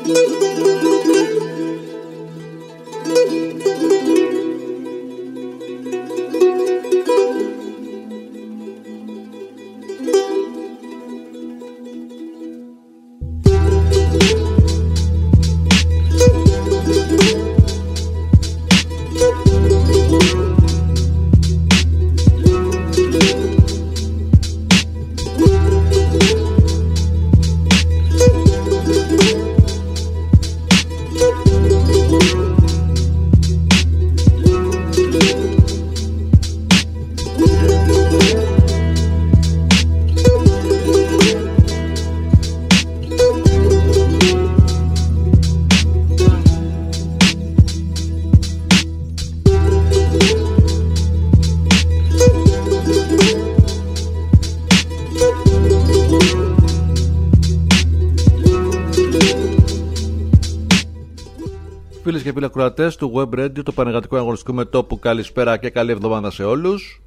Φίλες και φίλοι ακροατές του Web Radio, το πανεργατικό αγωνιστικό μετώπου, καλησπέρα και καλή εβδομάδα σε όλους.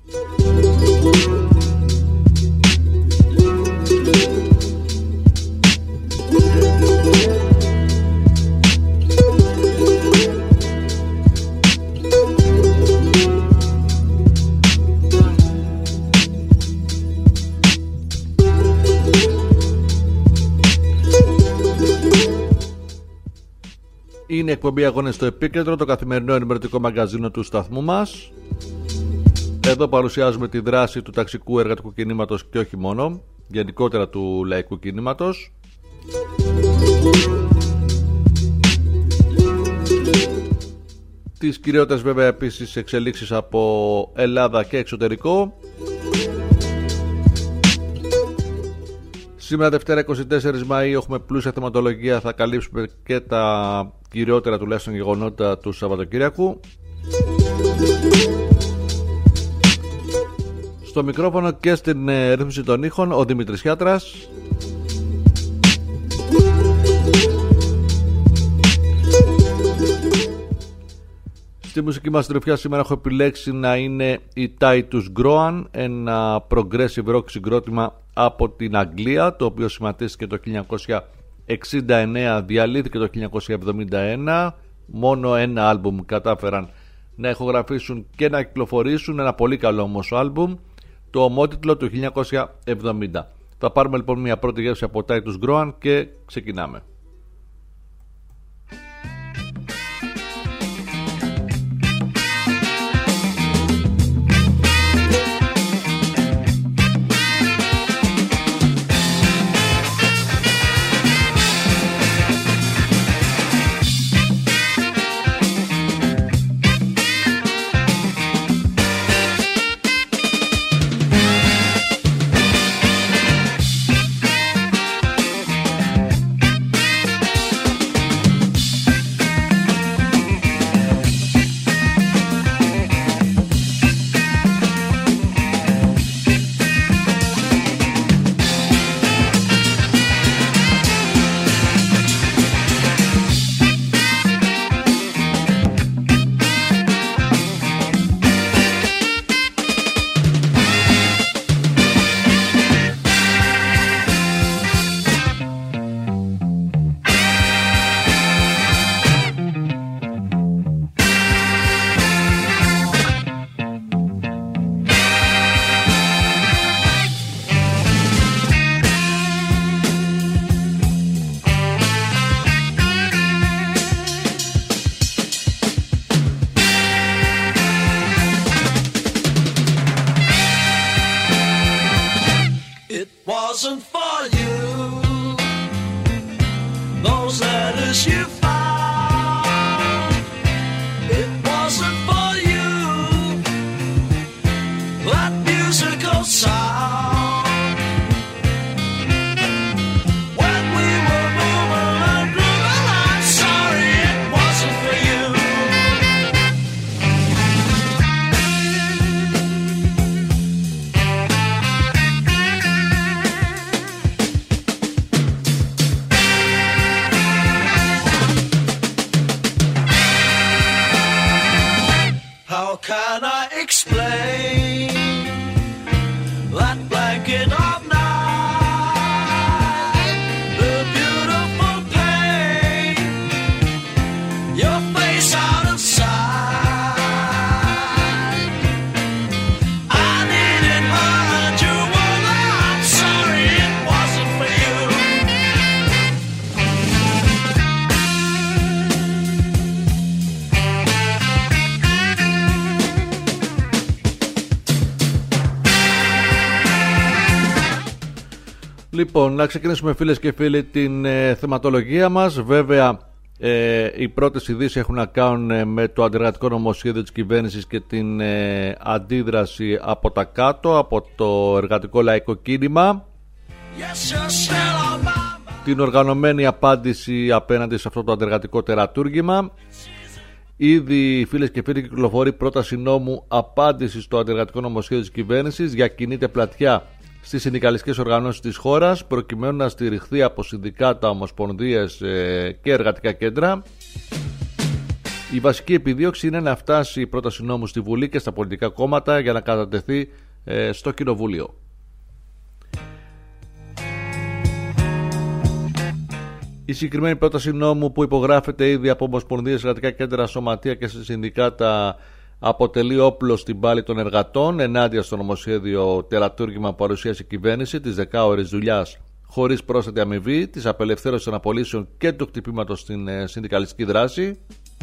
Είναι εκπομπή Αγώνες στο Επίκεντρο, το καθημερινό ενημερωτικό μαγκαζίνο του σταθμού μας. Εδώ παρουσιάζουμε τη δράση του ταξικού εργατικού κινήματος και όχι μόνο, γενικότερα του λαϊκού κινήματος. Τις κυριότερες βέβαια επίσης εξελίξεις από Ελλάδα και εξωτερικό. Σήμερα Δευτέρα 24 Μαΐου έχουμε πλούσια θεματολογία, θα καλύψουμε και τα κυριότερα τουλάχιστον γεγονότα του Σαββατοκύριακου. Στο μικρόφωνο και στην ρύθμιση των ήχων ο Δημήτρης Χιάτρας. Στη μουσική μας τροφιά σήμερα έχω επιλέξει να είναι η Titus Groan, ένα progressive rock συγκρότημα από την Αγγλία, το οποίο σχηματίστηκε το 1969, διαλύθηκε το 1971. Μόνο ένα άλμπουμ κατάφεραν να ηχογραφήσουν και να κυκλοφορήσουν, ένα πολύ καλό όμως άλμπουμ, το ομότιτλο του 1970. Θα πάρουμε λοιπόν μια πρώτη γεύση από Titus Groan και ξεκινάμε. Λοιπόν, να ξεκινήσουμε φίλες και φίλοι την θεματολογία μας. Βέβαια, οι πρώτες ειδήσεις έχουν να κάνουν με το αντεργατικό νομοσχέδιο της κυβέρνησης και την αντίδραση από τα κάτω, από το εργατικό λαϊκό κίνημα. Την οργανωμένη απάντηση απέναντι σε αυτό το αντεργατικό τερατούργημα. Ήδη, φίλες και φίλοι, κυκλοφορεί πρόταση νόμου απάντηση στο αντεργατικό νομοσχέδιο της κυβέρνησης για κινείται πλατιά στις συνδικαλιστικές οργανώσεις της χώρας, προκειμένου να στηριχθεί από συνδικάτα, ομοσπονδίες και εργατικά κέντρα. Η βασική επιδίωξη είναι να φτάσει η πρόταση νόμου στη Βουλή και στα πολιτικά κόμματα για να κατατεθεί στο Κοινοβούλιο. Η συγκεκριμένη πρόταση νόμου, που υπογράφεται ήδη από ομοσπονδίες, εργατικά κέντρα, σωματεία και συνδικάτα, αποτελεί όπλο στην πάλη των εργατών ενάντια στο νομοσχέδιο τερατούργημα που παρουσίασε η κυβέρνηση της 10ωρης δουλειάς χωρίς πρόσθετη αμοιβή, της απελευθέρωσης των απολύσεων και του χτυπήματος στην συνδικαλιστική δράση.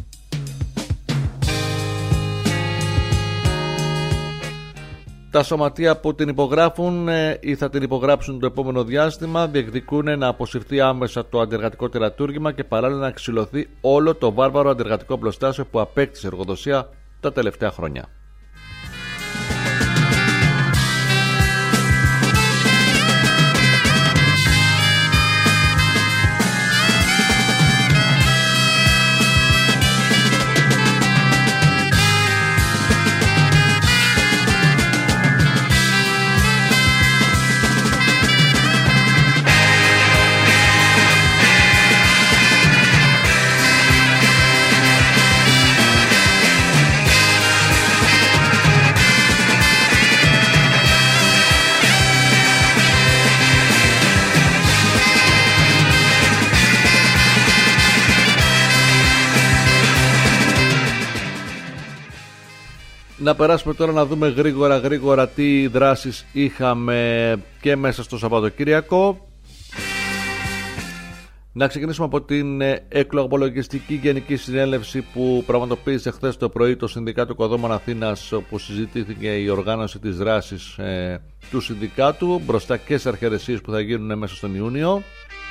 Τα σωματεία που την υπογράφουν ή θα την υπογράψουν το επόμενο διάστημα διεκδικούν να αποσυρθεί άμεσα το αντεργατικό τερατούργημα και παράλληλα να εξηλωθεί όλο το βάρβαρο αντεργατικό πλωστάσιο που απέκτησε εργοδοσία τα τελευταία χρόνια. Να περάσουμε τώρα να δούμε γρήγορα τι δράσεις είχαμε και μέσα στο Σαββατοκύριακο. Να ξεκινήσουμε από την εκλογολογιστική γενική συνέλευση που πραγματοποίησε χθες το πρωί το Συνδικάτο Οικοδόμων Αθήνας, όπου συζητήθηκε η οργάνωση της δράσης του Συνδικάτου μπροστά και στις αρχαιρεσίες που θα γίνουν μέσα στον Ιούνιο,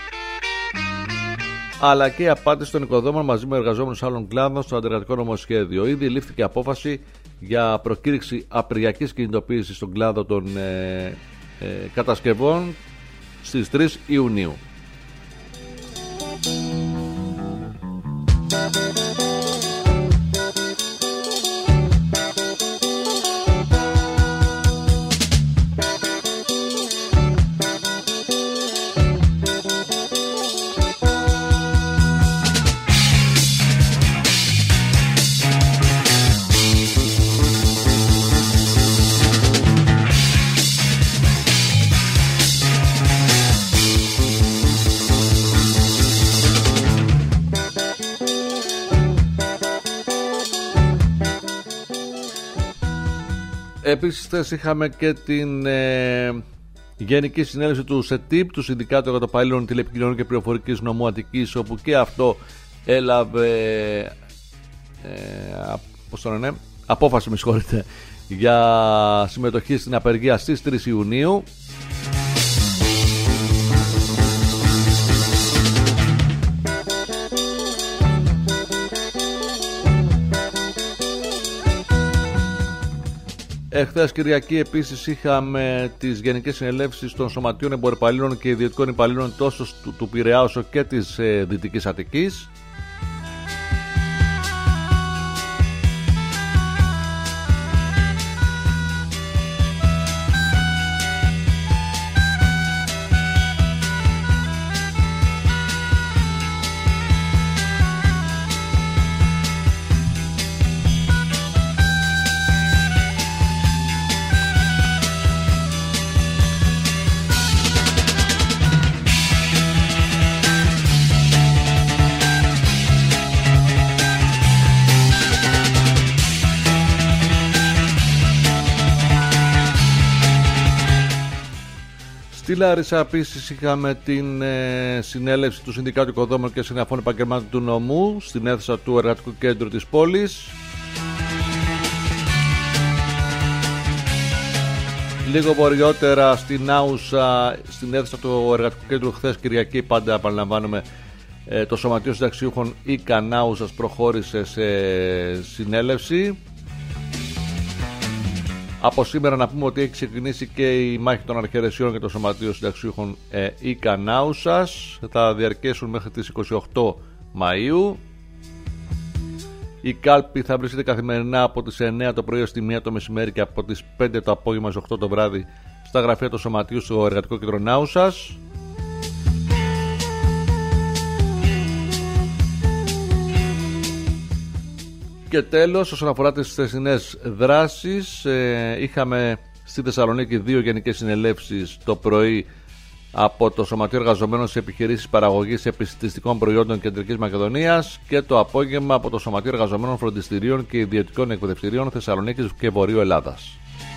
αλλά και η απάντηση των οικοδόμων μαζί με εργαζόμενους άλλων κλάδων στο αντεργατικό νομοσχέδιο. Ήδη λήφθηκε απόφαση για προκήρυξη απεργιακής κινητοποίησης στον κλάδο των κατασκευών στις 3 Ιουνίου. Επίσης είχαμε και την Γενική Συνέλευση του ΣΕΤΙΠ, του Συνδικάτου Εργατοπαλλήλων Τηλεπικοινωνιών και Πληροφορικής Νομού Αττικής, όπου και αυτό έλαβε απόφαση για συμμετοχή στην απεργία στις 3 Ιουνίου. Εχθές Κυριακή επίσης είχαμε τις γενικές συνελεύσεις των Σωματείων Εμπορυπαλλήλων και Ιδιωτικών Υπαλλήλων τόσο του Πειραιά όσο και της Δυτικής Αττικής. Στη Λάρισα επίσης είχαμε την συνέλευση του Συνδικάτου Οικοδόμων και Συναφών Επαγγελμάτων του Νομού στην αίθουσα του Εργατικού Κέντρου της πόλης. Λίγο βορειότερα στην Άουσα, στην αίθουσα του Εργατικού Κέντρου, χθες Κυριακή, πάντα επαναλαμβάνουμε, το Σωματείο Συνταξιούχων Ίκαν Άουσας προχώρησε σε συνέλευση. Από σήμερα να πούμε ότι έχει ξεκινήσει και η μάχη των αρχαιρεσιών για το Σωματείο Συνταξιούχων Ίκαν Άουσας. Θα διαρκέσουν μέχρι τις 28 Μαΐου. Η κάλπη θα βρίσκεται καθημερινά από τις 9 το πρωί στη 1 το μεσημέρι και από τις 5 το απόγευμα στις 8 το βράδυ στα γραφεία του Σωματείου στο Εργατικό Κέντρο Άουσας. Και τέλος, όσον αφορά τις θεσινές δράσεις, είχαμε στη Θεσσαλονίκη 2 γενικές συνελεύσεις το πρωί από το Σωματείο Εργαζομένων σε επιχειρήσεις παραγωγής επιστημιστικών προϊόντων Κεντρικής Μακεδονίας και το απόγευμα από το Σωματείο Εργαζομένων Φροντιστηρίων και Ιδιωτικών Εκπαιδευτηρίων Θεσσαλονίκης και Βορείου Ελλάδας.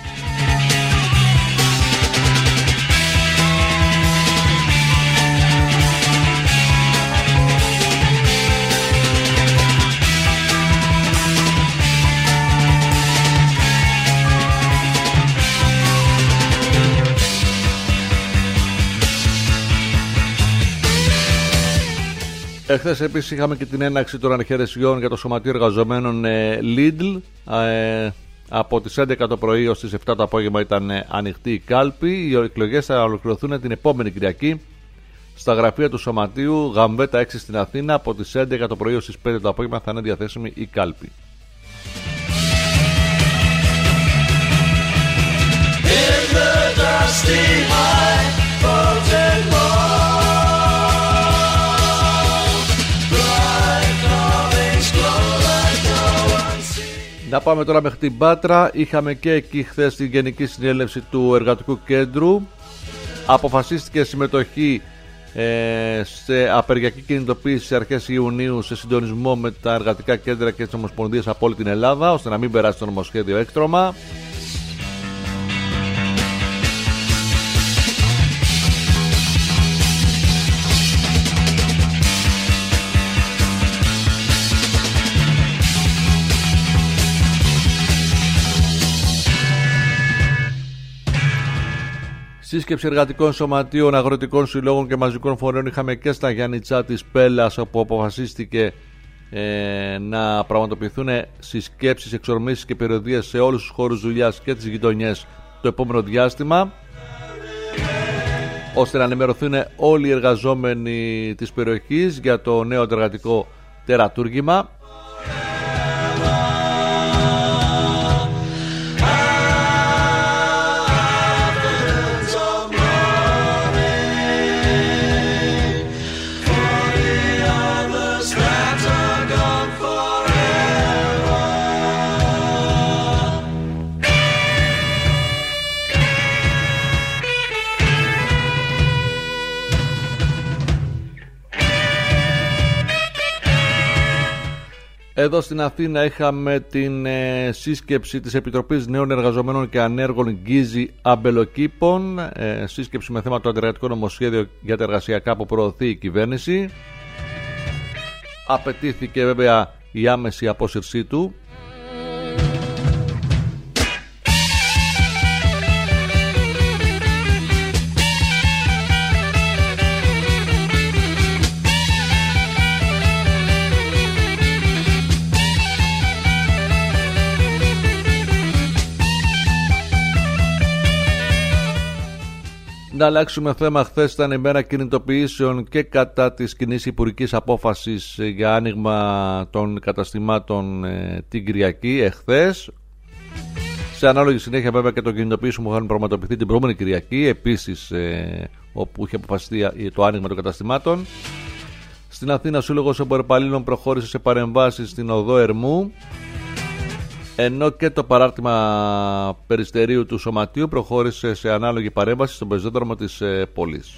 Εχθές επίσης είχαμε και την έναρξη των αρχαιρεσιών για το Σωματείο Εργαζομένων Lidl. Από τις 11 το πρωί ως τις 7 το απόγευμα ήταν ανοιχτή η κάλπη. Οι εκλογές θα ολοκληρωθούν την επόμενη Κυριακή στα γραφεία του Σωματείου Γαμβέτα 6 στην Αθήνα. Από τις 11 το πρωί ως τις 5 το απόγευμα θα είναι διαθέσιμη η κάλπη. Να πάμε τώρα μέχρι την Πάτρα. Είχαμε και εκεί χθες την Γενική Συνέλευση του Εργατικού Κέντρου. Αποφασίστηκε συμμετοχή σε απεργιακή κινητοποίηση σε αρχές Ιουνίου σε συντονισμό με τα εργατικά κέντρα και τις ομοσπονδίες από όλη την Ελλάδα, ώστε να μην περάσει το νομοσχέδιο έκτρωμα. Σύσκεψη εργατικών σωματείων, αγροτικών συλλόγων και μαζικών φορέων είχαμε και στα Γιάννητσά της Πέλλας, όπου αποφασίστηκε να πραγματοποιηθούν συσκέψεις, εξορμήσεις και περιοδίες σε όλους τους χώρους δουλειάς και τις γειτονιές το επόμενο διάστημα, ώστε να ενημερωθούν όλοι οι εργαζόμενοι της περιοχής για το νέο εργατικό τερατούργημα. Εδώ στην Αθήνα είχαμε την σύσκεψη της Επιτροπής Νέων Εργαζομένων και Ανέργων Γκίζη Αμπελοκήπων, σύσκεψη με θέμα το αντεργατικό νομοσχέδιο για τα εργασιακά που προωθεί η κυβέρνηση. Απαιτήθηκε βέβαια η άμεση απόσυρσή του. Να αλλάξουμε θέμα. Χθες ήταν η μέρα κινητοποιήσεων και κατά της κοινής υπουργικής απόφασης για άνοιγμα των καταστημάτων την Κυριακή εχθές. Σε ανάλογη συνέχεια βέβαια και των κινητοποιήσεων που είχαν πραγματοποιηθεί την προηγούμενη Κυριακή, επίσης όπου είχε αποφασιστεί το άνοιγμα των καταστημάτων. Στην Αθήνα ο Σύλλογος Εμπορεπαλλήλων προχώρησε σε παρεμβάσεις στην οδό Ερμού, ενώ και το παράρτημα Περιστερίου του Σωματείου προχώρησε σε ανάλογη παρέμβαση στον πεζόδρομο της πόλης.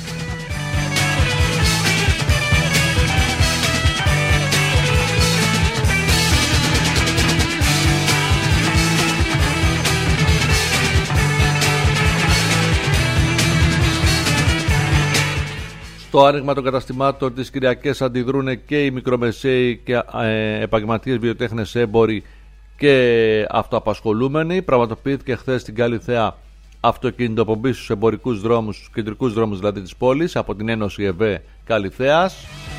Στο άνοιγμα των καταστημάτων τις Κυριακές αντιδρούν και οι μικρομεσαίοι και επαγγελματίες βιοτέχνες έμποροι και αυτοαπασχολούμενοι. Πραγματοποιήθηκε χθες στην Καλυθέα αυτοκινητοπομπής στους εμπορικούς δρόμους, στους κεντρικούς δρόμους δηλαδή της πόλης, από την Ένωση ΕΒΕ Καλυθέας.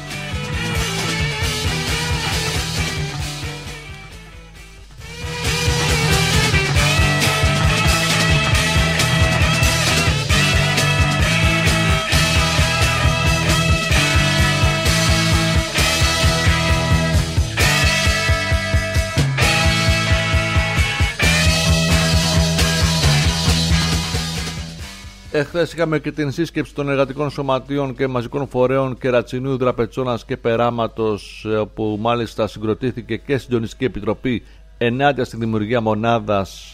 Εχθές είχαμε και την σύσκεψη των εργατικών σωματείων και μαζικών φορέων Κερατσινίου, Δραπετσόνας και Περάματος, που μάλιστα συγκροτήθηκε και συντονιστική επιτροπή ενάντια στη δημιουργία μονάδας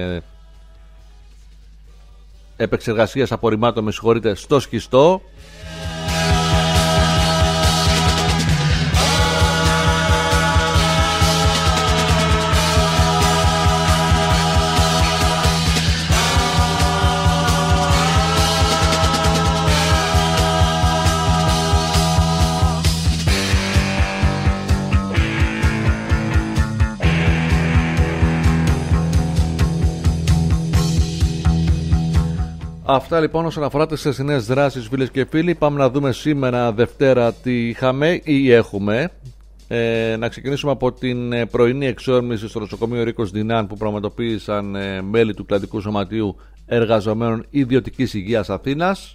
επεξεργασίας απορριμμάτων, στο Σχιστό. Αυτά λοιπόν όσον αφορά τις χθεσινές δράσεις, φίλες και φίλοι. Πάμε να δούμε σήμερα Δευτέρα τι είχαμε ή έχουμε. Να ξεκινήσουμε από την πρωινή εξόρμηση στο νοσοκομείο Ρίκος Δινάν που πραγματοποίησαν μέλη του Κλαδικού Σωματείου Εργαζομένων Ιδιωτικής Υγείας Αθήνας.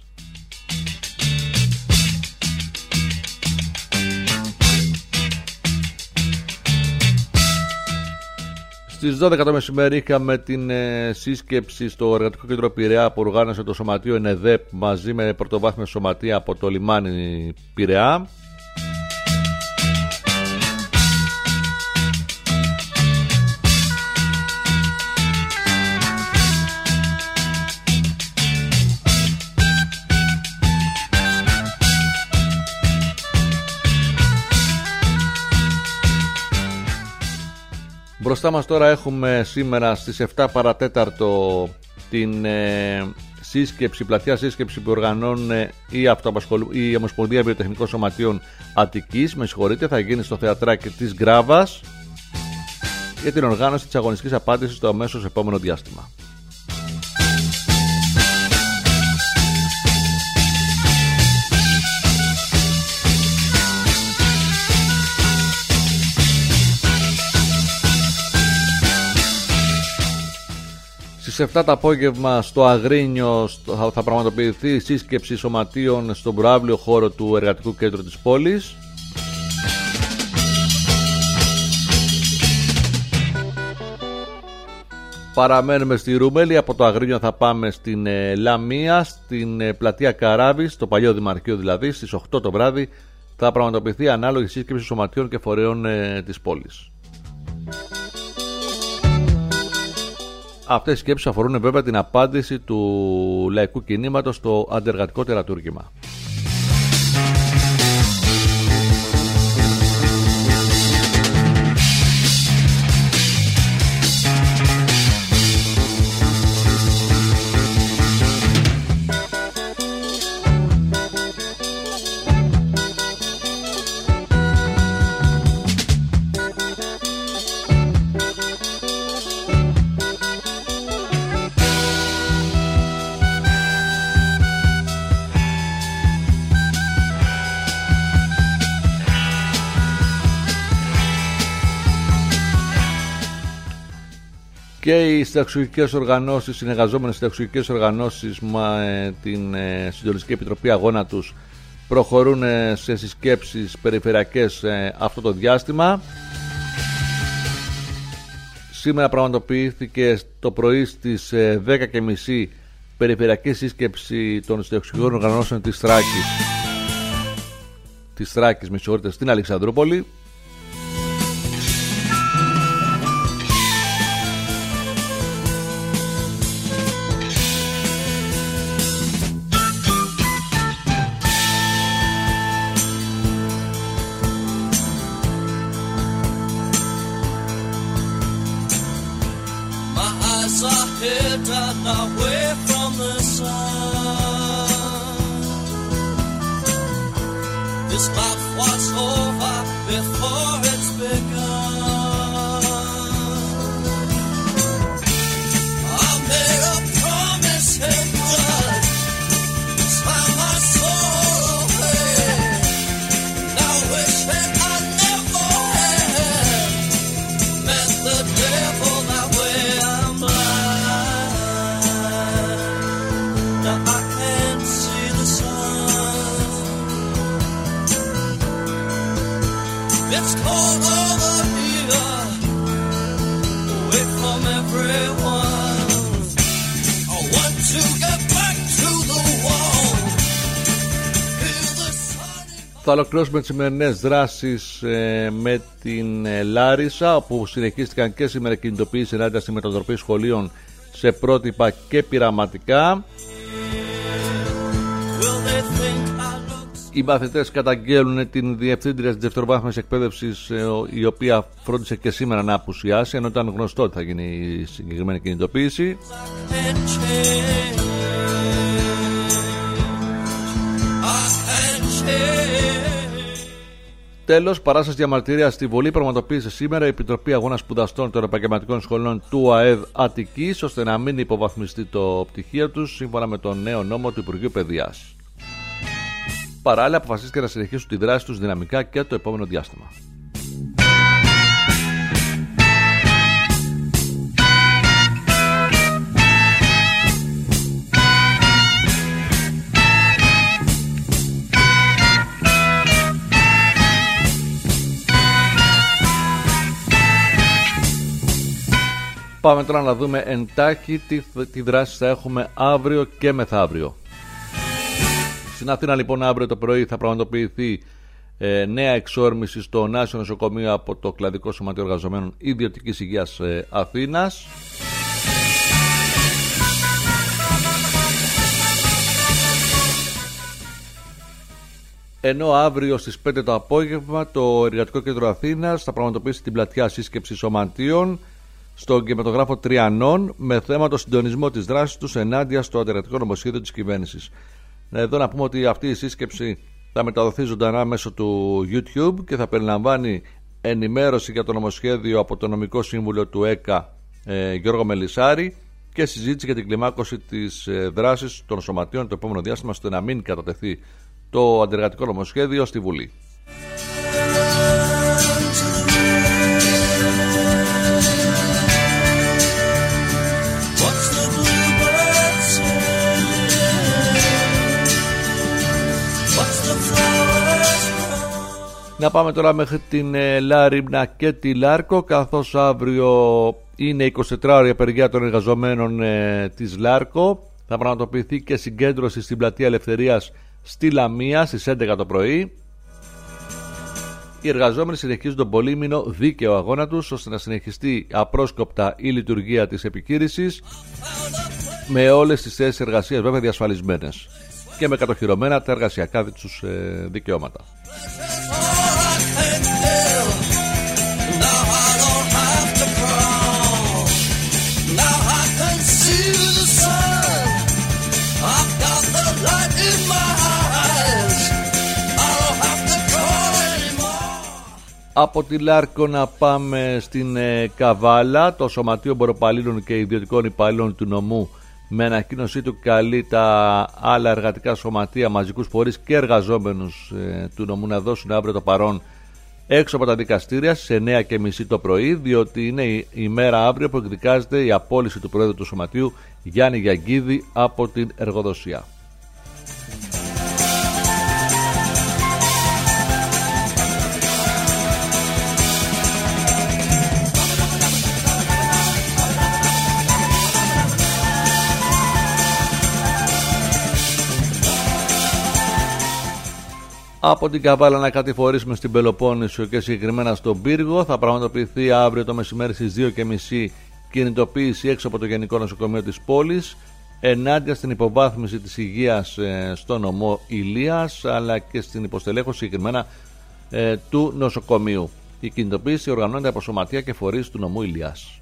Στις 12 το μεσημέρι είχαμε την σύσκεψη στο Εργατικό Κέντρο Πειραιά που οργάνωσε το Σωματείο ΕΝΕΔΕΠ μαζί με πρωτοβάθμια σωματεία από το λιμάνι Πειραιά. Μπροστά μας τώρα έχουμε σήμερα στις 7 παρατέταρτο την σύσκεψη, πλατεία σύσκεψη που οργανώνουν η Ομοσπονδία Βιοτεχνικών Σωματείων Αττικής. Θα γίνει στο θεατράκι της Γκράβας για την οργάνωση της αγωνιστικής απάντησης στο αμέσως επόμενο διάστημα. Στις 7 το απόγευμα στο Αγρίνιο θα πραγματοποιηθεί σύσκεψη σωματείων στον προαύλιο χώρο του Εργατικού Κέντρου της πόλης. Παραμένουμε στη Ρούμελη, από το Αγρίνιο θα πάμε στην Λαμία, στην πλατεία Καράβης, το παλιό Δημαρχείο δηλαδή, στις 8 το βράδυ θα πραγματοποιηθεί ανάλογη σύσκεψη σωματείων και φορέων της πόλης. Αυτές οι σκέψεις αφορούν βέβαια την απάντηση του λαϊκού κινήματος στο αντεργατικό τερατούργημα. Και οι συνταξιωτικές οργανώσεις, οι συνεργαζόμενες συνταξιωτικές οργανώσεις με την Συντονιστική Επιτροπή Αγώνα τους προχωρούν σε συσκέψεις περιφερειακές αυτό το διάστημα. Σήμερα πραγματοποιήθηκε το πρωί στις 10:30 περιφερειακή σύσκεψη των συνταξιωτικών οργανώσεων της Θράκης, στην Αλεξανδρούπολη. I made a promise It's cold over here, away from everyone. I want to get back to the wall. Feel the sun. Θα ολοκληρώσουμε τις σημερινές δράσεις με την Λάρισα, όπου συνεχίστηκαν και σήμερα κινητοποίηση ενάντια στη μετατροπή σχολείων σε πρότυπα και πειραματικά. Οι μαθητές καταγγέλνουν την διευθύντρια της δευτεροβάθμιας εκπαίδευσης, η οποία φρόντισε και σήμερα να απουσιάσει, ενώ ήταν γνωστό ότι θα γίνει η συγκεκριμένη κινητοποίηση. Τέλος, παράσταση διαμαρτυρίας στη Βολή πραγματοποίησε σήμερα η Επιτροπή Αγώνα Σπουδαστών των Επαγγελματικών Σχολών του ΑΕΔ Αττικής, ώστε να μην υποβαθμιστεί το πτυχίο τους σύμφωνα με τον νέο νόμο του Υπουργείου Παιδείας. Παράλληλα, αποφασίστηκε να συνεχίσουν τη δράση τους δυναμικά και το επόμενο διάστημα. Πάμε τώρα να δούμε εντάχει τι δράσεις θα έχουμε αύριο και μεθαύριο. Στην Αθήνα λοιπόν αύριο το πρωί θα πραγματοποιηθεί νέα εξόρμηση στο Νάσιο Νοσοκομείο από το Κλαδικό Σωματείο Εργαζομένων Ιδιωτικής Υγείας Αθήνας. Ενώ αύριο στις 5 το απόγευμα το Εργατικό Κέντρο Αθήνας θα πραγματοποιήσει την πλατιά σύσκεψη σωματείων στον κινηματογράφο Τριανών με θέμα το συντονισμό της δράσης τους ενάντια στο αντιεργατικό νομοσχέδιο της κυβέρνησης. Εδώ να πούμε ότι αυτή η σύσκεψη θα μεταδοθεί ζωντανά μέσω του YouTube και θα περιλαμβάνει ενημέρωση για το νομοσχέδιο από το νομικό σύμβουλο του ΕΚΑ Γιώργο Μελισσάρη και συζήτηση για την κλιμάκωση της δράσης των σωματείων το επόμενο διάστημα, ώστε να μην κατατεθεί το αντιεργατικό νομοσχέδιο στη Βουλή. Να πάμε τώρα μέχρι την Λάριμνα και τη Λάρκο, καθώς αύριο είναι 24ωρη απεργία των εργαζομένων της Λάρκο. Θα πραγματοποιηθεί και συγκέντρωση στην Πλατεία Ελευθερίας στη Λαμία στις 11 το πρωί. Οι εργαζόμενοι συνεχίζουν τον πολύμηνο δίκαιο αγώνα τους, ώστε να συνεχιστεί απρόσκοπτα η λειτουργία της επιχείρησης, με όλες τις θέσεις εργασίας βέβαια διασφαλισμένες και με κατοχυρωμένα τα εργασιακά τους δικαιώματα. Από τη Λάρκο να πάμε στην Καβάλα. Το Σωματείο Μποροπαλλήλων και Ιδιωτικών Υπαλλήλων του νομού με ανακοίνωσή του καλεί τα άλλα εργατικά σωματεία, μαζικούς φορείς και εργαζόμενους του νομού να δώσουν αύριο το παρόν έξω από τα δικαστήρια στις 9:30 το πρωί, διότι είναι η μέρα αύριο που εκδικάζεται η απόλυση του Προέδρου του Σωματείου Γιάννη Γιαγκίδη από την εργοδοσία. Από την Καβάλα να κατηφορήσουμε στην Πελοπόννησο και συγκεκριμένα στον Πύργο. Θα πραγματοποιηθεί αύριο το μεσημέρι στις 2:30 κινητοποίηση έξω από το Γενικό Νοσοκομείο της πόλης ενάντια στην υποβάθμιση της υγείας στο νομό Ηλίας, αλλά και στην υποστελέχωση συγκεκριμένα του νοσοκομείου. Η κινητοποίηση οργανώνεται από σωματεία και φορείς του νομού Ηλίας.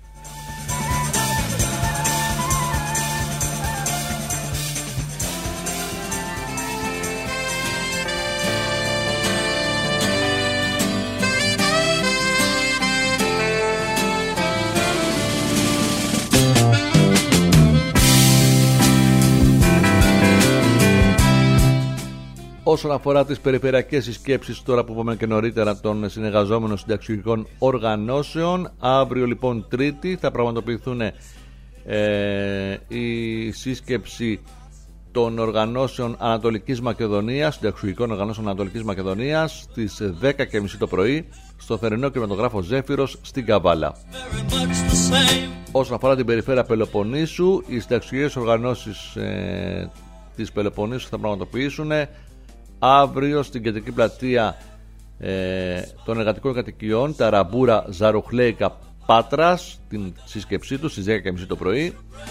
Όσον αφορά τις περιφερειακές συσκέψεις, τώρα που είπαμε και νωρίτερα, των συνεργαζόμενων συνταξιωτικών οργανώσεων, αύριο λοιπόν Τρίτη θα πραγματοποιηθούν η σύσκεψη των οργανώσεων Ανατολικής Μακεδονίας, συνταξιουργικών οργανώσεων Ανατολικής Μακεδονίας, στις 10:30 το πρωί, στο θερινό κινηματογράφο Ζέφυρος στην Καβάλα. Όσον αφορά την περιφέρεια Πελοποννήσου, οι συνταξιουργικές οργανώσεις της Πελοποννήσου θα πραγματοποιήσουν αύριο στην κεντρική πλατεία των εργατικών κατοικιών τα Ραμπούρα Ζαρουχλέικα Πάτρας, την σύσκεψή του στις 10:30 το πρωί.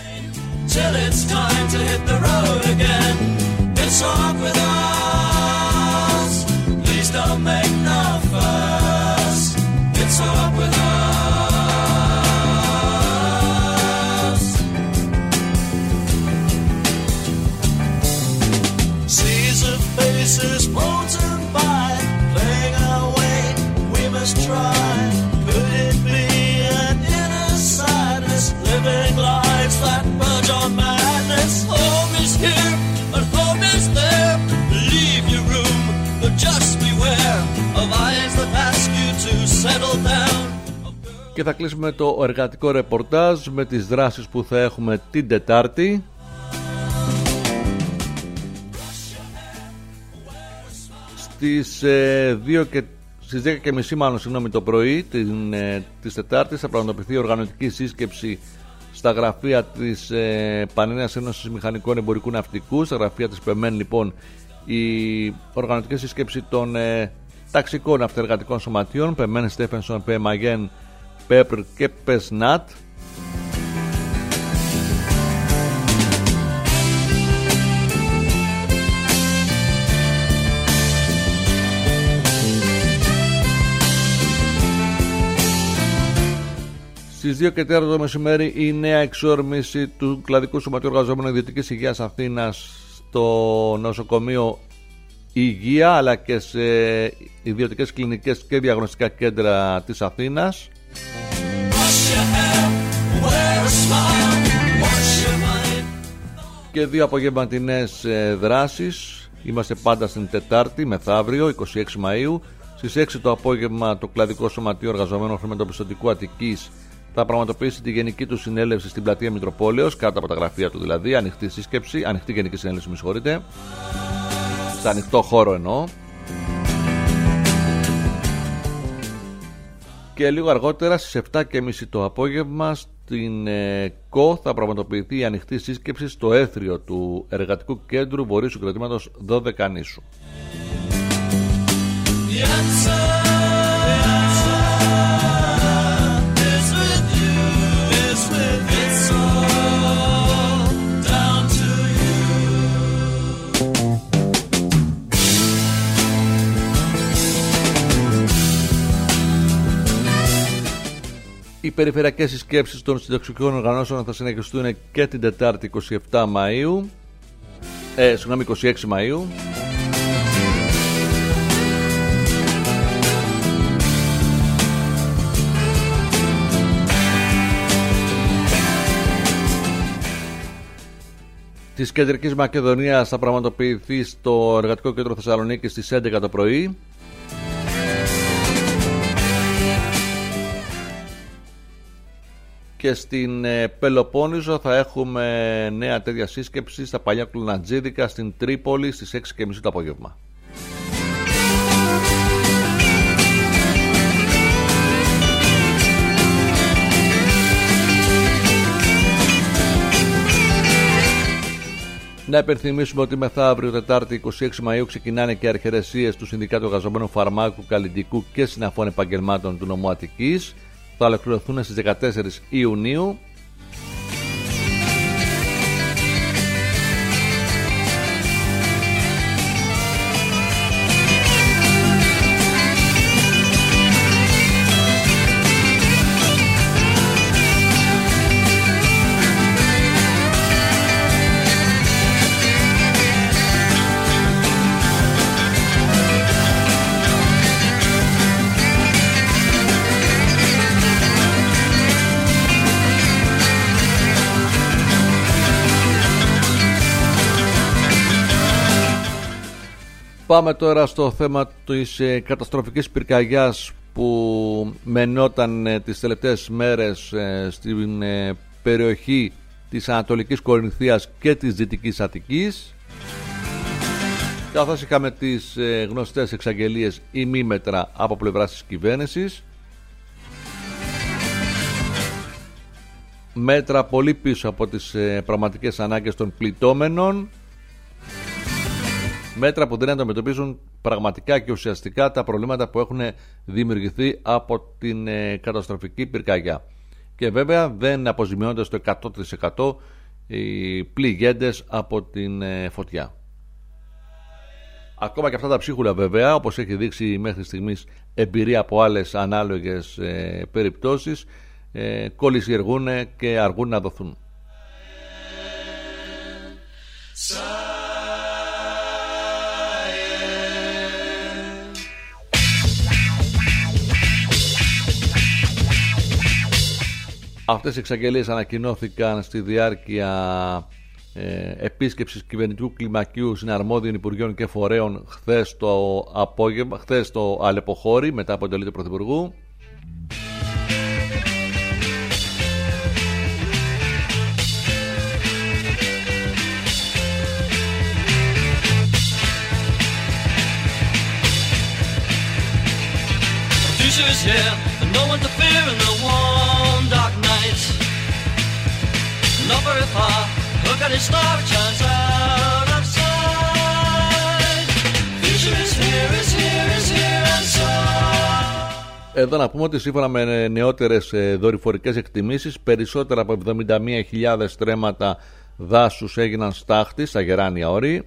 Faces floating by, playing our way, we must try. Could it be an inner sadness, living lives that verge on madness? Home is here, but home is there. Leave your room, but just beware of eyes that ask you to settle down. Και θα κλείσουμε το εργατικό ρεπορτάζ με τις δράσεις που θα έχουμε την Τετάρτη. Στις 10:30 το πρωί της Τετάρτης θα πραγματοποιηθεί οργανωτική σύσκεψη στα γραφεία της Πανελλήνιας Ένωσης Μηχανικών Εμπορικού Ναυτικού, στα γραφεία της ΠΕΜΕΝ. Λοιπόν, η οργανωτική σύσκεψη των ταξικών αυτεργατικών σωματείων ΠΕΜΕΝ, Στέφενσον, ΠΕΜΑΓΕΝ, ΠΕΠΡ και ΠΕΣΝΑΤ. Στις 2:15 το μεσημέρι η νέα εξόρμηση του Κλαδικού Σωματείου Εργαζόμενων Ιδιωτικής Υγείας Αθήνας στο νοσοκομείο Υγεία, αλλά και σε ιδιωτικές κλινικές και διαγνωστικά κέντρα της Αθήνας. Και 2 απογευματινές δράσεις. Είμαστε πάντα στην Τετάρτη μεθαύριο 26 Μαΐου. Στις 6 το απόγευμα το Κλαδικό Σωματείο Εργαζομένων Χρηματοπιστωτικού Αττικής θα πραγματοποιήσει τη γενική του συνέλευση στην πλατεία Μητροπόλεως, κάτω από τα γραφεία του δηλαδή, ανοιχτή σύσκεψη, ανοιχτή γενική συνέλευση, με συγχωρείτε, σε ανοιχτό χώρο εννοώ. Και λίγο αργότερα στις 7:30 το απόγευμα στην ΚΟ θα πραγματοποιηθεί η ανοιχτή σύσκεψη στο έθριο του Εργατικού Κέντρου Βορείου Συγκροτήματος Δωδεκανήσου. Οι περιφερειακές συσκέψεις των συνταξιουργικών οργανώσεων θα συνεχιστούν και την Τετάρτη 27 Μαΐου, 26 Μαΐου. Της Κεντρικής Μακεδονίας θα πραγματοποιηθεί στο Εργατικό Κέντρο Θεσσαλονίκης στις 11 το πρωί. Και στην Πελοπόννησο θα έχουμε νέα τέτοια σύσκεψη στα παλιά Κλουνατζίδικα στην Τρίπολη στις 6:30 το απόγευμα. Να υπενθυμίσουμε ότι μεθαύριο Τετάρτη 26 Μαΐου ξεκινάνε και αρχαιρεσίες του Συνδικάτου Εργαζομένων Φαρμάκου, Καλλιτικού και Συναφών Επαγγελμάτων του νομού Αττικής. Θα ολοκληρωθούν στις 14 Ιουνίου. Πάμε τώρα στο θέμα της καταστροφικής πυρκαγιάς που μενόταν τις τελευταίες μέρες στην περιοχή της Ανατολικής Κορινθίας και της Δυτικής Αττικής, καθώς είχαμε τις γνωστές εξαγγελίες ημίμετρα από πλευράς της κυβέρνησης, μέτρα πολύ πίσω από τις πραγματικές ανάγκες των πληττόμενων, μέτρα που δεν αντιμετωπίζουν πραγματικά και ουσιαστικά τα προβλήματα που έχουν δημιουργηθεί από την καταστροφική πυρκαγιά. Και βέβαια δεν αποζημιώνται στο 100% οι πληγέντες από την φωτιά. Ακόμα και αυτά τα ψίχουλα, βέβαια, όπως έχει δείξει μέχρι στιγμής εμπειρία από άλλες ανάλογες περιπτώσεις, κολλησιεργούν και αργούν να δοθούν. Αυτές οι εξαγγελίες ανακοινώθηκαν στη διάρκεια επίσκεψης κυβερνητικού κλιμακίου συναρμόδιων υπουργείων και φορέων χθες το Αλεποχώρι, μετά από εντολή του Πρωθυπουργού. Look at his star shines out of sight. Future is here, is here, is here and so. Εδώ να πούμε ότι σύμφωνα με νεότερες δορυφορικές εκτιμήσεις, περισσότερα από 71.000 στρέμματα δάσους έγιναν στάχτη στα Γεράνια Όρη.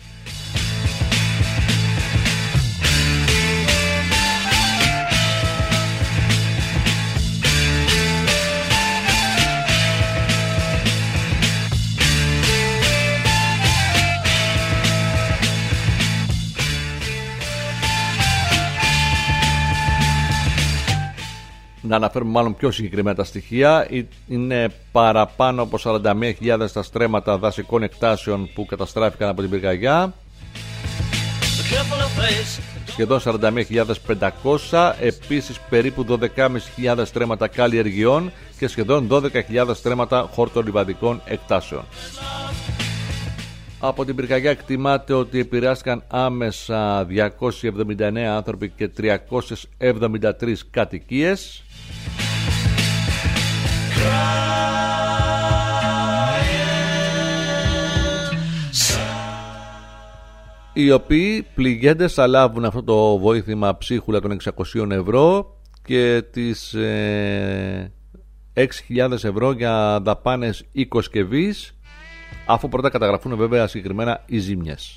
Να αναφέρουμε μάλλον πιο συγκεκριμένα τα στοιχεία. Είναι παραπάνω από 41.000 τα στρέμματα δασικών εκτάσεων που καταστράφηκαν από την πυρκαγιά. Σχεδόν 41.500. Επίσης περίπου 12.500 στρέμματα καλλιεργειών και σχεδόν 12.000 στρέμματα χορτολιβαδικών εκτάσεων. Από την πυρκαγιά εκτιμάται ότι επηρεάστηκαν άμεσα 279 άνθρωποι και 373 κατοικίες, οι οποίοι πληγέντες θα λάβουν αυτό το βοήθημα ψίχουλα των 600 ευρώ και τις 6.000 ευρώ για δαπάνες οικοσκευής, αφού πρώτα καταγραφούν βέβαια συγκεκριμένα οι ζήμιες.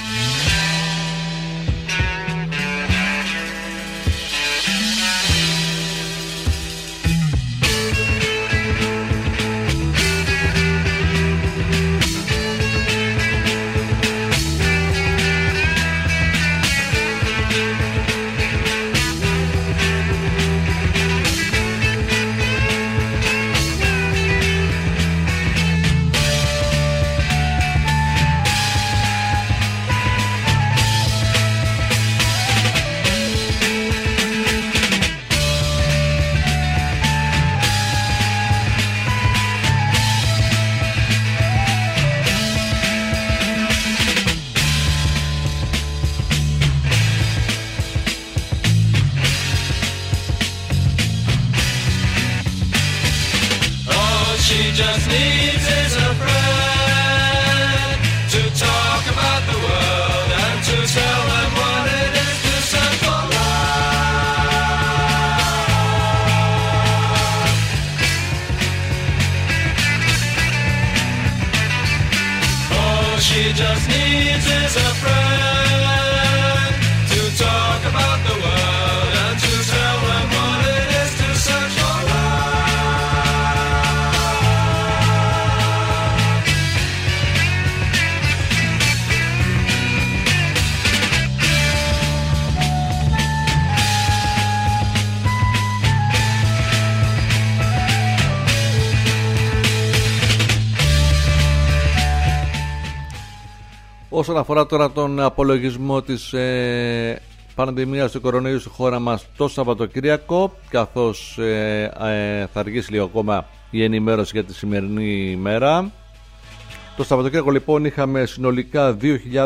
Όσον αφορά τώρα τον απολογισμό της πανδημίας του κορονοϊού στη χώρα μας το Σαββατοκύριακο, καθώς θα αργήσει λίγο ακόμα η ενημέρωση για τη σημερινή ημέρα. Το Σαββατοκύριακο λοιπόν είχαμε συνολικά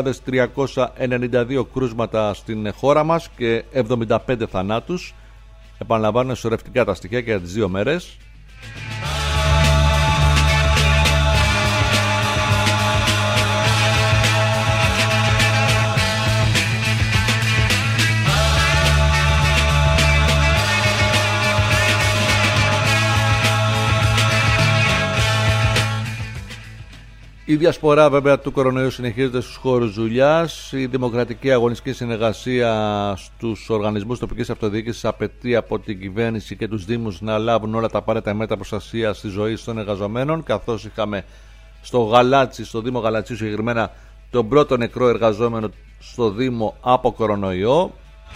2.392 κρούσματα στην χώρα μας και 75 θανάτους. Επαναλαμβάνω, σωρευτικά τα στοιχεία και για τις 2 μέρες. Η διασπορά βέβαια του κορονοϊού συνεχίζεται στους χώρους δουλειάς. Η δημοκρατική αγωνιστική συνεργασία στους οργανισμούς τοπικής αυτοδιοίκησης απαιτεί από την κυβέρνηση και τους δήμους να λάβουν όλα τα απαραίτητα μέτρα προστασίας της ζωής των εργαζομένων, καθώς είχαμε στο Δήμο Γαλατσίου συγκεκριμένα τον πρώτο νεκρό εργαζόμενο στο Δήμο από κορονοϊό.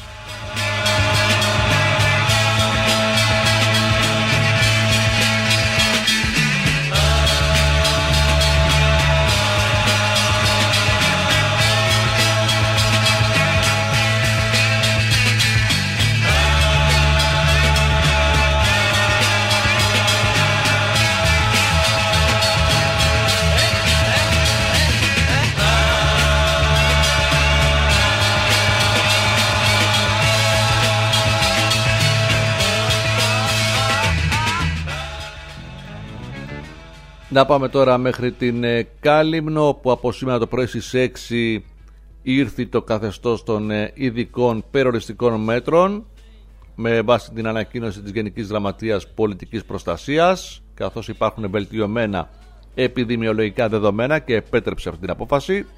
Να πάμε τώρα μέχρι την Κάλυμνο, που από σήμερα το πρωί στις 6 ήρθε το καθεστώς των ειδικών περιοριστικών μέτρων με βάση την ανακοίνωση της Γενικής Γραμματείας Πολιτικής Προστασίας, καθώς υπάρχουν βελτιωμένα επιδημιολογικά δεδομένα και επέτρεψε αυτή την απόφαση.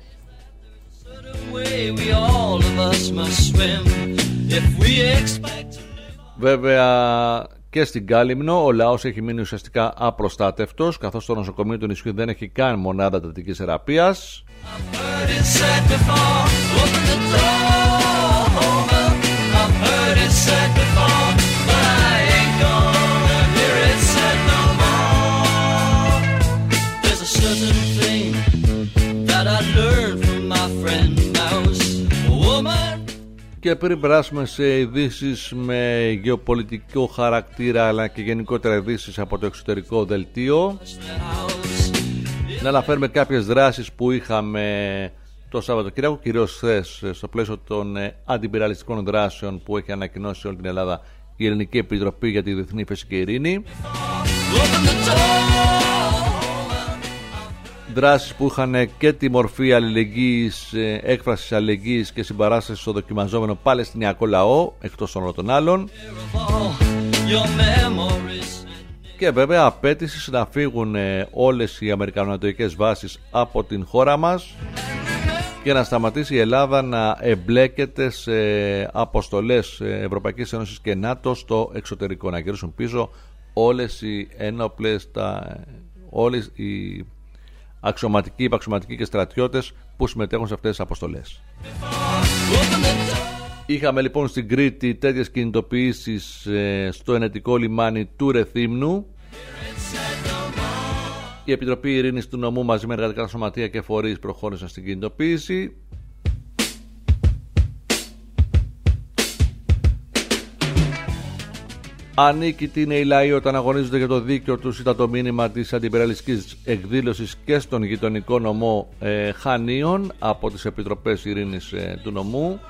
Βέβαια και στην Κάλυμνο ο λαός έχει μείνει ουσιαστικά απροστάτευτος, καθώς το νοσοκομείο του νησιού δεν έχει καν μονάδα εντατικής θεραπείας. Και πριν περάσουμε σε ειδήσεις με γεωπολιτικό χαρακτήρα αλλά και γενικότερα ειδήσεις από το εξωτερικό δελτίο, να αναφέρουμε κάποιες δράσεις που είχαμε το Σαββατοκύριακο, κυρίως χθες, στο πλαίσιο των αντιπυραλιστικών δράσεων που έχει ανακοινώσει σε όλη την Ελλάδα η Ελληνική Επιτροπή για τη Διεθνή Ύφεση και Ειρήνη. Δράσεις που είχαν και τη μορφή αλληλεγγύης, έκφρασης αλληλεγγύης και συμπαράστασης στο δοκιμαζόμενο Παλαιστινιακό λαό, εκτός των όλων των άλλων. Και βέβαια απέτηση να φύγουν όλες οι αμερικανονατοικές βάσεις από την χώρα μας και να σταματήσει η Ελλάδα να εμπλέκεται σε αποστολές Ευρωπαϊκής Ένωσης και ΝΑΤΟ στο εξωτερικό, να γυρίσουν πίσω όλες οι ένοπλες, όλες οι αξιωματικοί, υπαξιωματικοί και στρατιώτες που συμμετέχουν σε αυτές τις αποστολές. Είχαμε λοιπόν στην Κρήτη τέτοιες κινητοποιήσεις στο ενετικό λιμάνι του Ρεθύμνου. Η Επιτροπή Ειρήνης του Νομού μαζί με εργατικά σωματεία και φορείς προχώρησαν στην κινητοποίηση. Ανίκητοι είναι οι λαοί όταν αγωνίζονται για το δίκαιο τους, ήταν το μήνυμα της αντιπυραλιστικής εκδήλωσης και στον γειτονικό νομό Χανίων από τις Επιτροπές Ειρήνης του νομού.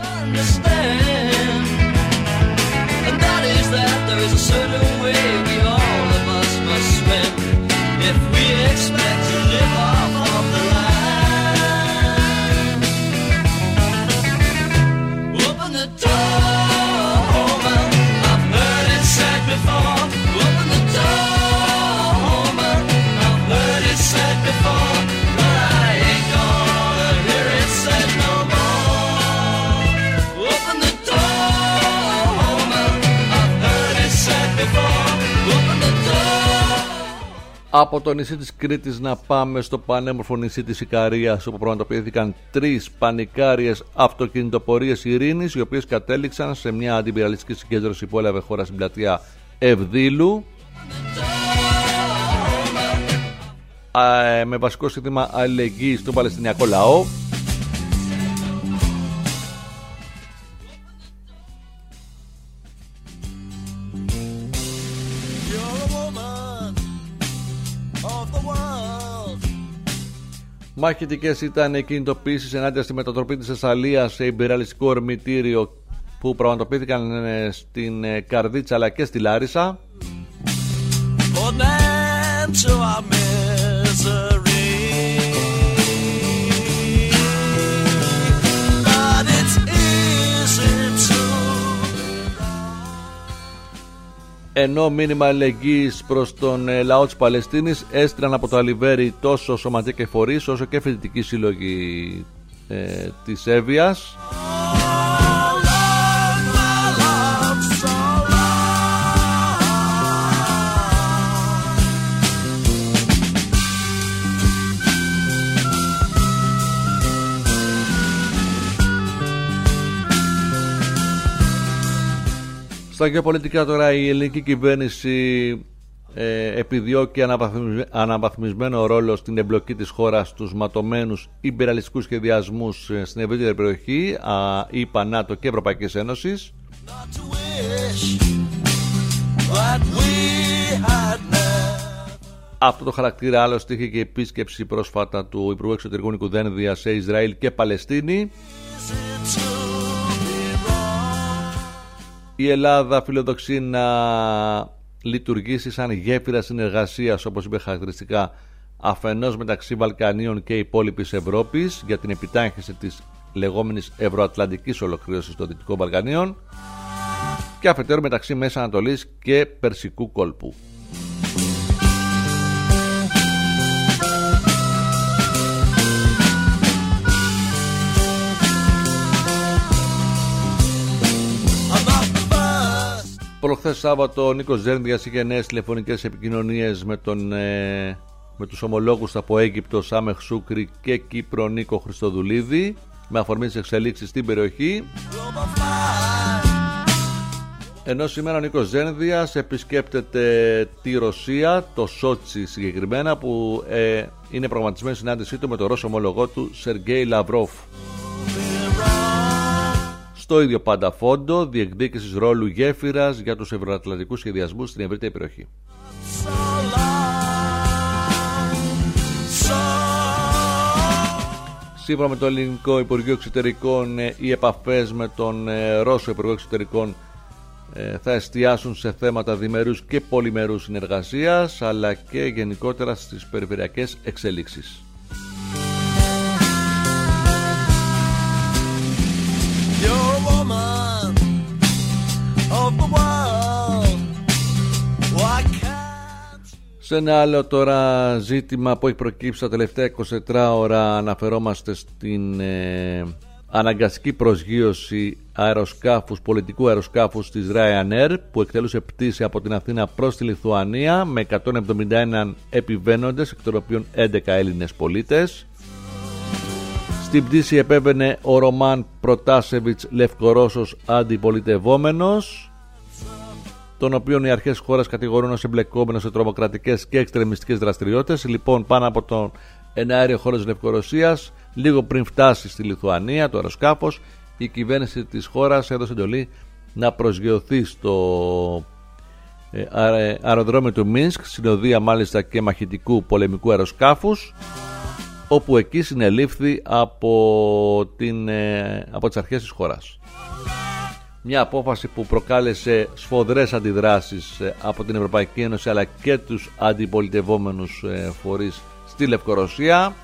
Από το νησί της Κρήτης να πάμε στο πανέμορφο νησί της Ικαρίας, όπου πραγματοποιήθηκαν 3 πανικάριες αυτοκινητοπορίες ειρήνης, οι οποίες κατέληξαν σε μια αντιπυραλιστική συγκέντρωση που έλαβε χώρα στην πλατεία Ευδήλου, με βασικό σύνθημα αλληλεγγύη στον Παλαιστινιακό λαό. Μαχητικές ήταν οι κινητοποιήσεις ενάντια στη μετατροπή της Θεσσαλίας σε υπεραλιστικό ορμητήριο που πραγματοποιήθηκαν στην Καρδίτσα αλλά και στη Λάρισα. Ενώ μήνυμα αλληλεγγύης προς τον λαό της Παλαιστίνης έστειλαν από το Αλιβέρι τόσο σωματεία και φορείς όσο και φοιτητικοί σύλλογοι της Εύβοιας. Στα γεωπολιτικά τώρα, η ελληνική κυβέρνηση επιδιώκει αναβαθμισμένο ρόλο στην εμπλοκή της χώρας στους ματωμένους υπεραλιστικούς σχεδιασμούς στην ευρύτερη περιοχή ΗΠΑ, ΝΑΤΟ και Ευρωπαϊκής Ένωσης. Αυτό το χαρακτήρα άλλωστε είχε και επίσκεψη πρόσφατα του Υπουργού Εξωτερικών Νίκου Δένδια σε Ισραήλ και Παλαιστίνη. Η Ελλάδα φιλοδοξεί να λειτουργήσει σαν γέφυρα συνεργασίας, όπως είπε χαρακτηριστικά, αφενός μεταξύ Βαλκανίων και υπόλοιπης Ευρώπης για την επιτάχυνση της λεγόμενης ευρωατλαντικής ολοκλήρωσης των Δυτικών Βαλκανίων και αφετέρου μεταξύ Μέσης Ανατολής και Περσικού κόλπου. Προχθές Σάββατο ο Νίκος Δένδιας είχε νέες τηλεφωνικές επικοινωνίες με τους ομολόγους από Αίγυπτο Σάμεχ Σούκρη και Κύπρο Νίκο Χριστοδουλίδη με αφορμή τις εξελίξεις στην περιοχή. Ενώ σήμερα ο Νίκος Δένδιας επισκέπτεται τη Ρωσία, το Σότσι συγκεκριμένα, που είναι προγραμματισμένη συνάντησή του με τον Ρώσο ομολογό του Σεργέη Λαυρόφ. Στο ίδιο πάντα φόντο διεκδίκησης ρόλου γέφυρας για τους ευρωατλαντικούς σχεδιασμούς στην ευρύτερη περιοχή. Σύμφωνα με το Ελληνικό Υπουργείο Εξωτερικών, οι επαφές με τον Ρώσο Υπουργό Εξωτερικών θα εστιάσουν σε θέματα διμερούς και πολυμερούς συνεργασίας, αλλά και γενικότερα στις περιφερειακές εξελίξεις. Σε ένα άλλο τώρα ζήτημα που έχει προκύψει τα τελευταία 24 ώρα, αναφερόμαστε στην αναγκαστική προσγείωση αεροσκάφους, πολιτικού αεροσκάφους της Ryanair που εκτελούσε πτήση από την Αθήνα προς τη Λιθουανία με 171 επιβαίνοντες, εκ των οποίων 11 Έλληνες πολίτες. Στην πτήση επέβαινε ο Ρωμάν Προτάσεβιτς, Λευκορώσος αντιπολιτευόμενος, τον οποίον οι αρχές χώρας κατηγορούν ως εμπλεκόμενο σε τρομοκρατικές και εξτρεμιστικές δραστηριότητες. Λοιπόν, πάνω από τον εναέριο χώρο της Λευκορωσίας, λίγο πριν φτάσει στη Λιθουανία το αεροσκάφος, η κυβέρνηση της χώρας έδωσε εντολή να προσγειωθεί στο αεροδρόμιο του Μίνσκ, συνοδεία μάλιστα και μαχητικού πολεμικού αεροσκάφους, όπου εκεί συνελήφθη από τις αρχές της χώρας. Μια απόφαση που προκάλεσε σφοδρές αντιδράσεις από την Ευρωπαϊκή Ένωση αλλά και τους αντιπολιτευόμενους φορείς στη Λευκορωσία.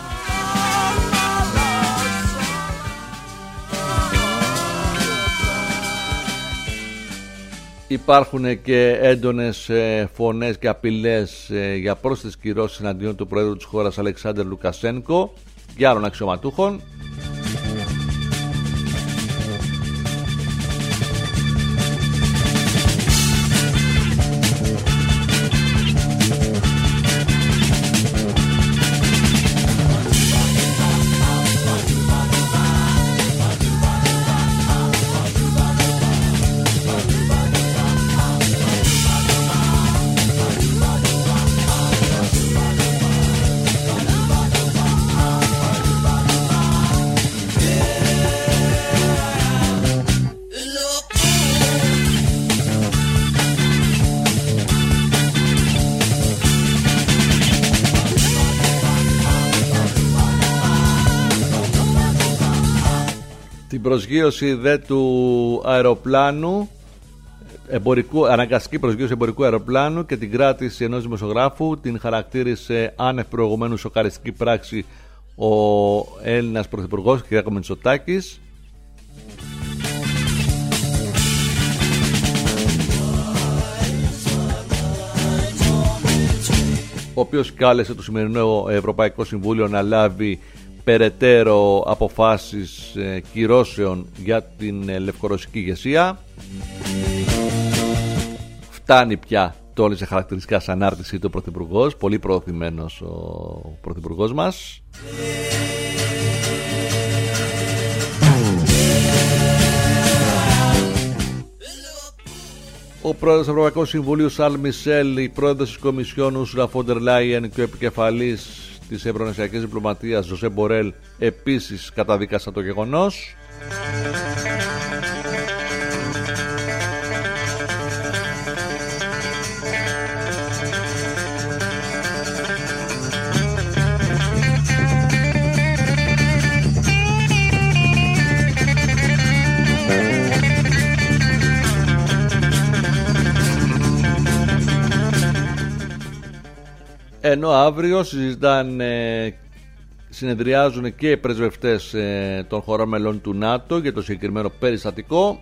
Υπάρχουν και έντονες φωνές και απειλές για πρόσθετες κυρώσεις εναντίον του Προέδρου της χώρας Αλεξάνδρ Λουκασένκο και άλλων αξιωματούχων. Την προσγείωση δε του αεροπλάνου, αναγκαστική προσγείωση εμπορικού αεροπλάνου και την κράτηση ενός δημοσιογράφου την χαρακτήρισε άνευ προηγουμένου σοκαριστική πράξη ο Έλληνας Πρωθυπουργός κ. Μητσοτάκης, ο οποίος κάλεσε το σημερινό Ευρωπαϊκό Συμβούλιο να λάβει περαιτέρω αποφάσεις κυρώσεων για την λευκορωσική ηγεσία. Φτάνει πια, τόνισε χαρακτηριστικά σαν ανάρτηση του Πρωθυπουργός, πολύ προωθημένος ο Πρωθυπουργός μας. Ο πρόεδρος του Ευρωπαϊκού Συμβουλίου Σαρλ Μισελ, η πρόεδρος της Κομισιόν Ουρσούλα φον ντερ Λάιεν και ο επικεφαλής της Ευρωενωσιακής Διπλωματίας Ζωσέ Μπορέλ επίσης καταδίκασαν το γεγονός. Ενώ αύριο συνεδριάζουν και οι πρεσβευτές των χωρών μελών του ΝΑΤΟ για το συγκεκριμένο περιστατικό.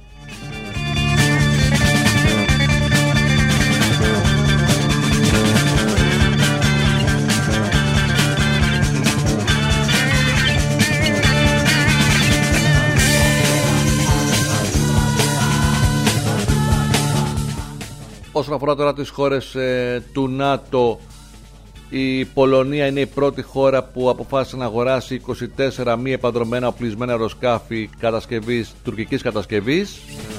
Όσον αφορά τώρα τις χώρες του ΝΑΤΟ, η Πολωνία είναι η πρώτη χώρα που αποφάσισε να αγοράσει 24 μη επανδρομένα οπλισμένα αεροσκάφη τουρκικής κατασκευής.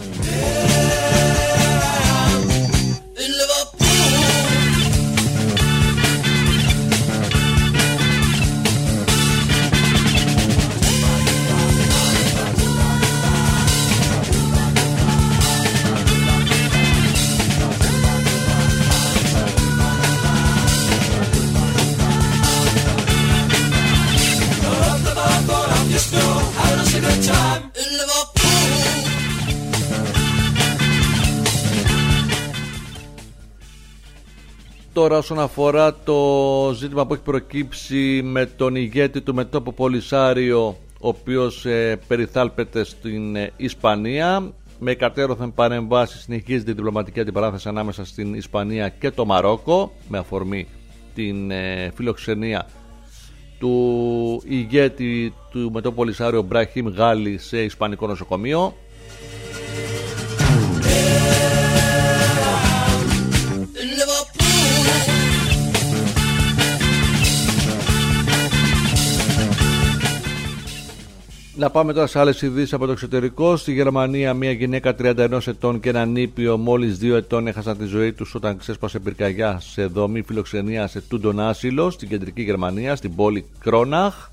Τώρα όσον αφορά το ζήτημα που έχει προκύψει με τον ηγέτη του μετώπου Πολυσάριο, ο οποίος περιθάλπεται στην Ισπανία, με κατέρωθεν παρεμβάσεις συνεχίζεται η διπλωματική αντιπαράθεση ανάμεσα στην Ισπανία και το Μαρόκο με αφορμή την φιλοξενία του ηγέτη του μετώπου Πολυσάριο Μπραχίμ Γάλι σε ισπανικό νοσοκομείο. Να πάμε τώρα σε άλλες ειδήσεις από το εξωτερικό. Στη Γερμανία μια γυναίκα 31 ετών και ένα νήπιο μόλις 2 ετών έχασαν τη ζωή τους όταν ξέσπασε πυρκαγιά σε δομή φιλοξενία σε τούντον άσυλο στην κεντρική Γερμανία, στην πόλη Κρόναχ.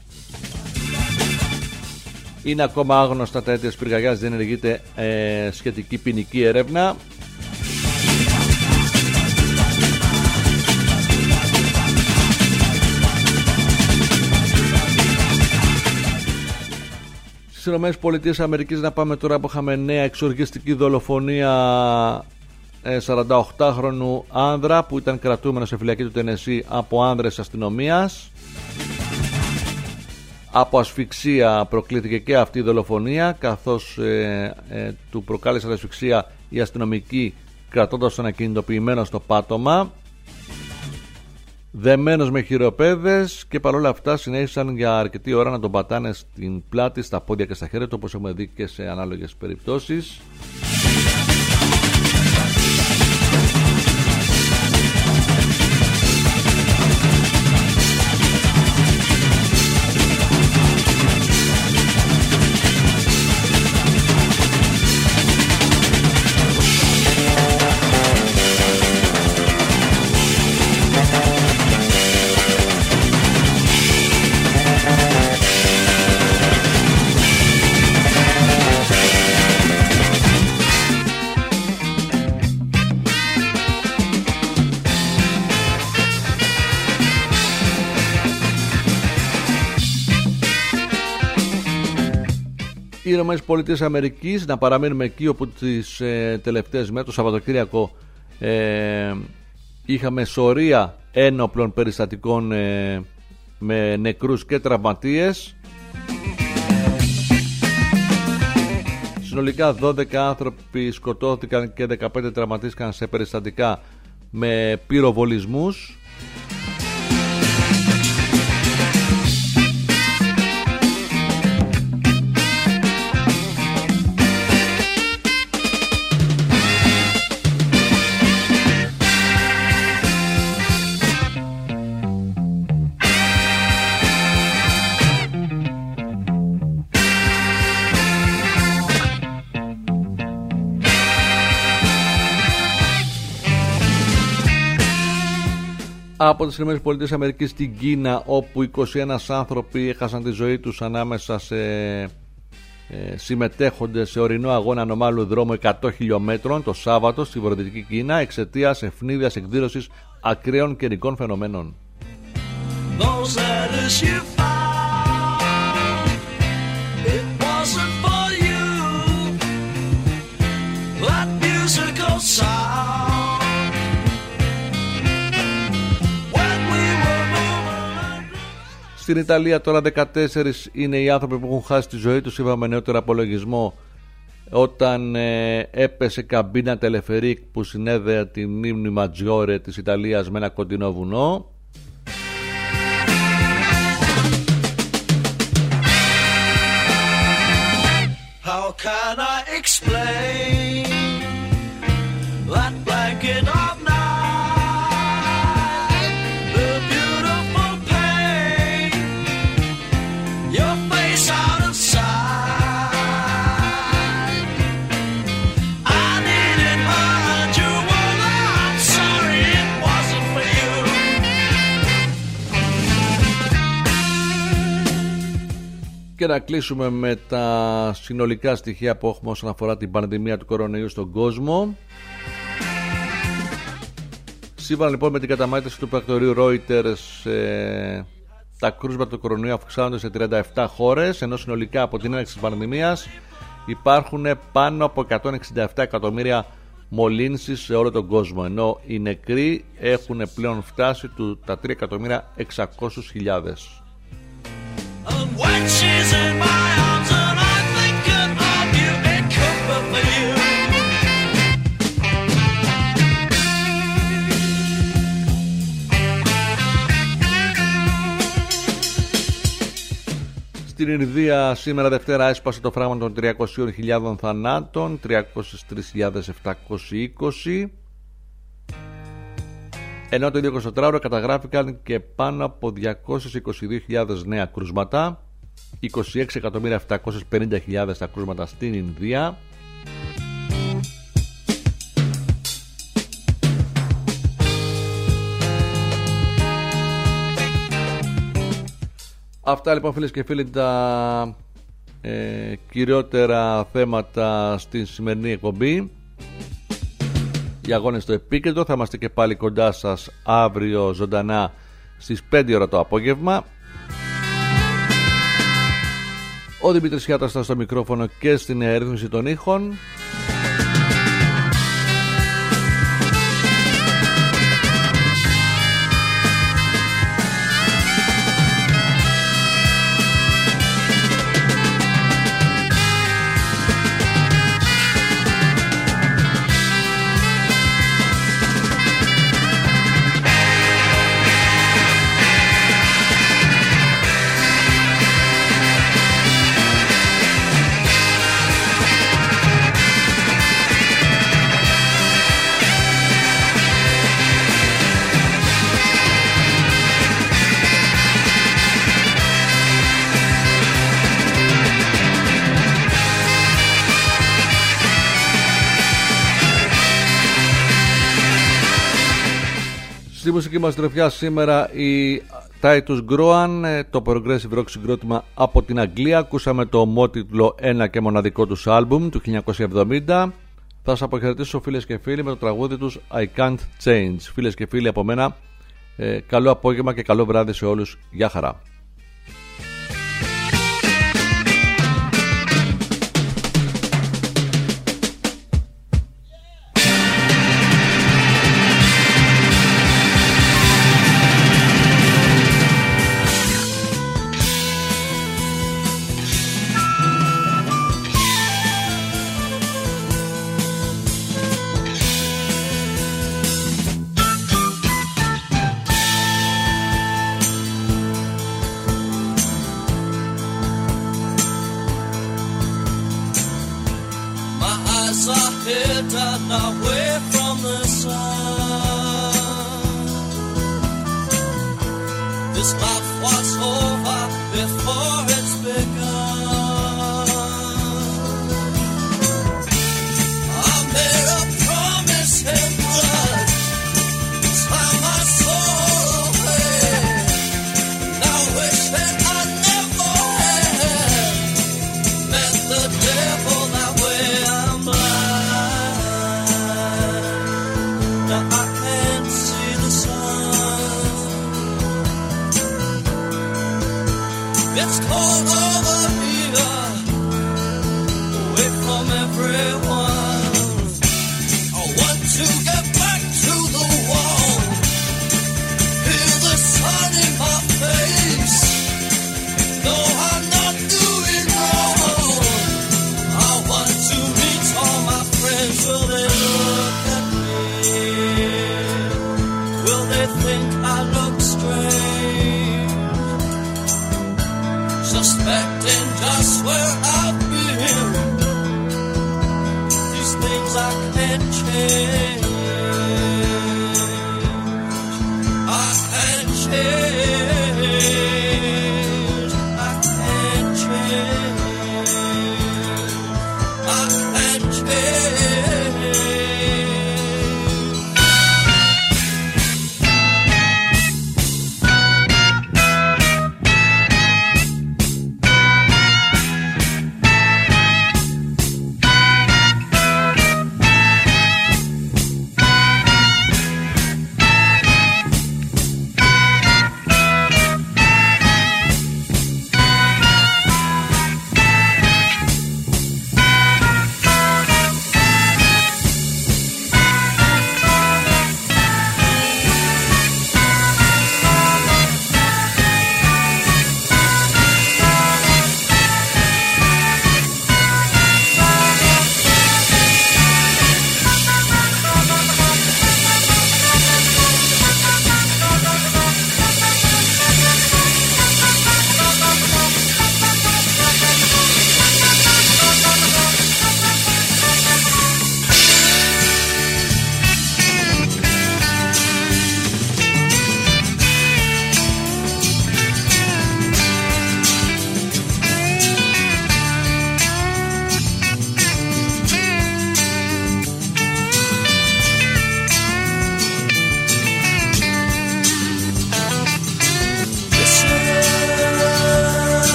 Είναι ακόμα άγνωστα τα αίτια της πυρκαγιάς, δεν ενεργείται σχετική ποινική έρευνα. Στις ΗΠΑ να πάμε τώρα που είχαμε νέα εξοργιστική δολοφονία 48χρονου άνδρα που ήταν κρατούμενο σε φυλακή του Τενεσί από άνδρες αστυνομίας. Από ασφυξία προκλήθηκε και αυτή η δολοφονία, καθώς του προκάλεσαν ασφυξία οι αστυνομικοί κρατώντας τον ακινητοποιημένο στο πάτωμα, δεμένος με χειροπέδες, και παρόλα αυτά συνέχισαν για αρκετή ώρα να τον πατάνε στην πλάτη, στα πόδια και στα χέρια του, όπως έχουμε δει και σε ανάλογες περιπτώσεις. Οι Ηνωμένες Πολιτείες Αμερικής, να παραμείνουμε εκεί όπου τις τελευταίες μέρες, το Σαββατοκύριακο, είχαμε σωρία ένοπλων περιστατικών με νεκρούς και τραυματίες. Συνολικά 12 άνθρωποι σκοτώθηκαν και 15 τραυματίστηκαν σε περιστατικά με πυροβολισμούς. Από τις ΗΠΑ στην Κίνα, όπου 21 άνθρωποι έχασαν τη ζωή τους ανάμεσα σε συμμετέχοντες σε ορεινό αγώνα ανωμάλου δρόμου 100 χιλιόμετρων το Σάββατο στη βορειοδυτική Κίνα εξαιτίας ευνίδιας εκδήλωσης ακραίων καιρικών φαινομένων. Στην Ιταλία τώρα 14 είναι οι άνθρωποι που έχουν χάσει τη ζωή τους, είπαμε νεότερο απολογισμό, όταν έπεσε καμπίνα τελεφερίκ που συνέδεε τη μνήμη Ματζιόρε της Ιταλίας με ένα κοντινό βουνό. How can I explain that blanket of night, the beautiful pain, your face out of sight. I needed her and you were there. I'm sorry it wasn't for you. Και να κλείσουμε με τα συνολικά στοιχεία που έχουμε όσον αφορά την πανδημία του κορονοϊού στον κόσμο. Σύμφωνα λοιπόν με την καταμέτρηση του πρακτορείου Reuters, τα κρούσματα του κορονοϊού αυξάνονται σε 37 χώρες, ενώ συνολικά από την έναρξη της πανδημίας υπάρχουν πάνω από 167 εκατομμύρια μολύνσεις σε όλο τον κόσμο, ενώ οι νεκροί έχουν πλέον φτάσει τα 3.600.000. And when she's in my arms and I'm thinking of you, it could be for you. Στην Ινδία σήμερα Δευτέρα έσπασε το φράγμα των 300.000 θανάτων, 303.720, ενώ το ίδιο 24ωρο καταγράφηκαν και πάνω από 222.000 νέα κρούσματα, 26.750.000 τα κρούσματα στην Ινδία. Αυτά λοιπόν φίλες και φίλοι τα κυριότερα θέματα στη σημερινή εκπομπή. Οι αγώνες στο επίκεντρο, θα είμαστε και πάλι κοντά σας αύριο ζωντανά στις 5 ώρα το απόγευμα. Ο Δημήτρης Χιάτας ήταν στο μικρόφωνο και στην ρύθμιση των ήχων. Στη μουσική μας τροφιά σήμερα η Titus Groan, το progressive rock συγκρότημα από την Αγγλία. Ακούσαμε το ομότιτλο ένα και μοναδικό τους άλμπουμ του 1970. Θα σας αποχαιρετήσω φίλες και φίλοι με το τραγούδι τους I Can't Change. Φίλες και φίλοι από μένα, καλό απόγευμα και καλό βράδυ σε όλους. Γεια χαρά. keeps our head down away from the sun. This life was over before it's begun. I made a promise in blood, slam my soul away. Now wish that I never had met the devil that way. I'm blind, now I can't see the sun. It's cold over here, away from everyone. I want to get back to the wall, feel the sun in my face. No, I'm not doing wrong. I want to meet all my friends. Will they look at me? Will they think I look strange? Suspecting just where I've been. These things I can't change.